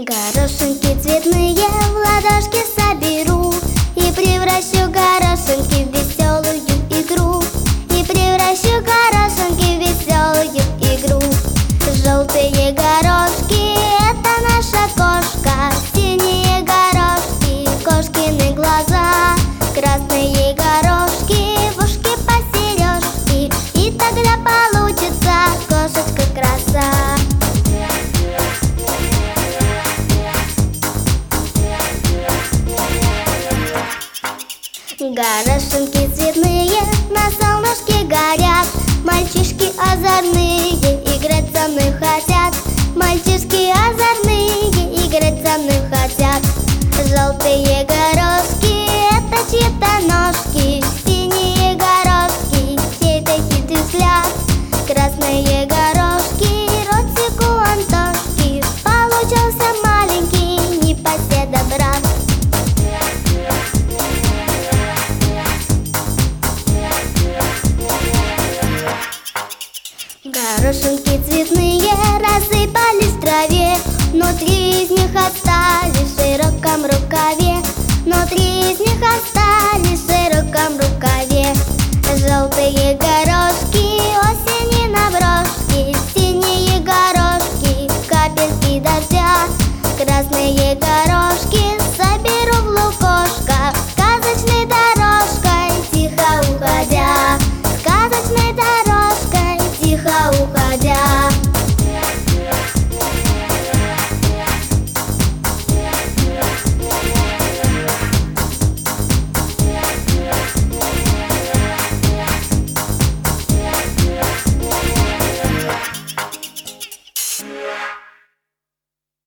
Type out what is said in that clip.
Горошинки цветные в ладошки соберу и превращу горошинки в веселую игру. И превращу горошинки в веселую игру. Желтые горошки — это наша кошка. Синие горошки — кошкины глаза. Красные горошки — в ушки посережки. И тогда получится кошечка краса. Горошинки цветные на солнышке горят. Мальчишки озорные играть со мной хотят. Мальчишки озорные играть со мной хотят. Желтые горошки — это чьи-то ножки. Синие горошки — чей-то хитрый взгляд. Красные горошки — ротик у Антошки. Получился маленький непоседа брат. Горошинки цветные рассыпались в траве. Внутри из них остались в широком рукаве. Внутри из них остались в широком рукаве. Желтые горошки осени наброшки. Синие горошки капельки дождя. Красные горошки